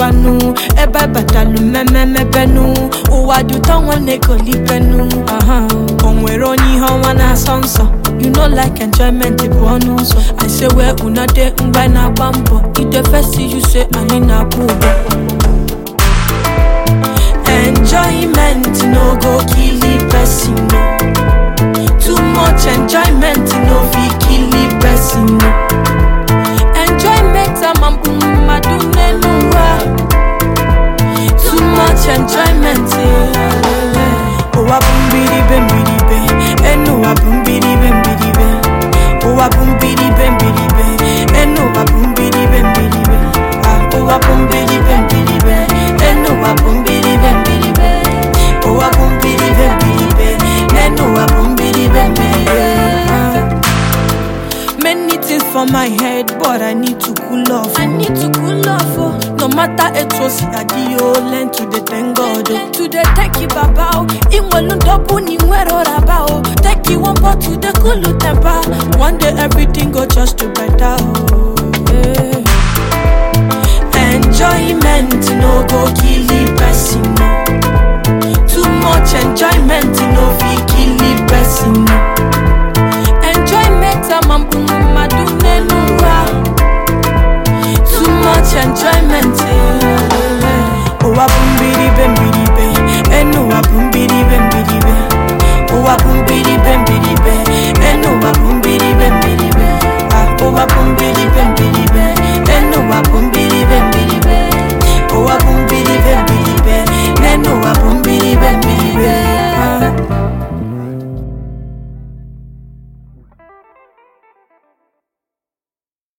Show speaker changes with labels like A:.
A: banu. Eba batalu me benu. Uwadu tangwane kolipenu. Onweroni hawana sonso. You know like enjoyment bonus. I say we una de na bambo. It the first you say anina bubo. Enjoyment no go kill the person. Too much enjoyment no fi kill the person. Enjoyment madune nuwa. Too much enjoyment. Oh abumbiri bembiri be. Eno abumbiri bembiri be. Oh abumbiri bembiri be. Eno abumbiri bembiri be. Oh abumbiri bembiri be. Eno abumbiri bembiri be. Oh abumbiri bembiri be. Eno abumbiri bembiri be. Many things for my head, but I need to cool off. Oh. No matter it was adio, learn to the thank God. To the take you babao, in one double ni wero rabao. Take you one pot to the cool temper. One day everything go just to better. Yeah. Enjoyment no go kill it.